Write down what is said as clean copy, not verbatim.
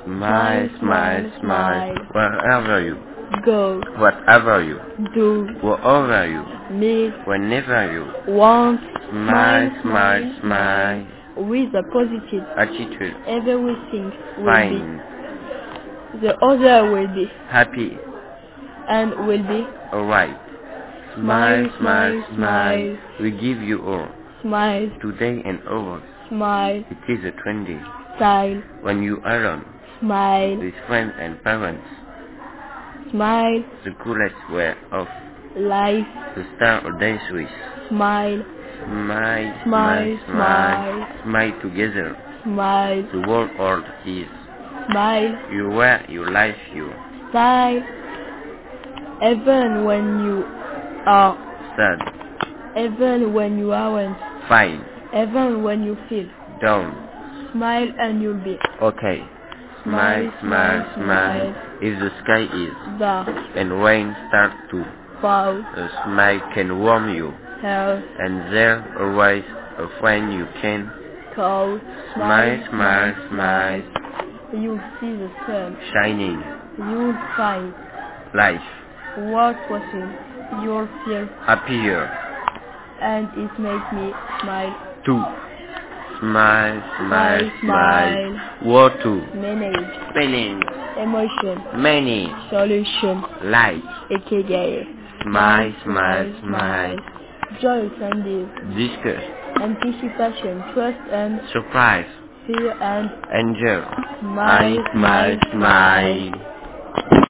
Smile, smile, smile. Wherever you Go. whatever you Do. wherever you Need. whenever you Want. smile, smile, smile. With a positive Attitude everything will fine, be. The other will be. happy, And will be. alright. Smile, Smile, smile, smile, smile. smile. We give you all Smile. today and always. Smile. It is a trendy Style. when you are alone Smile. with friends and parents. Smile. The coolest way of Life. to start a day with. Smile. Smile, Smile, smile, smile, smile. smile together. Smile. The whole world is Smile. you where you life you Style. Even when you are. sad, Even when you aren't. fine, Even when you feel. down, Smile and you'll be. okay. Smile, smile, smile. If the sky is Dark. and rain starts to, Proud. a smile can warm you, Health. and there always a friend you can. Cold. Smile, smile, smile, You'll see the sun. shining, You'll find. life, What watching. You'll feel. happier, And it makes me smile. too. Smile, smile, smile. Smile. War to, Manage. feeling, Emotion. many, Solution. light. Aka. Smile, smile, smile. Joy Sundays. Discuss, Anticipation. Trust and surprise, fear and enjoy. smile, Smile, smile, smile.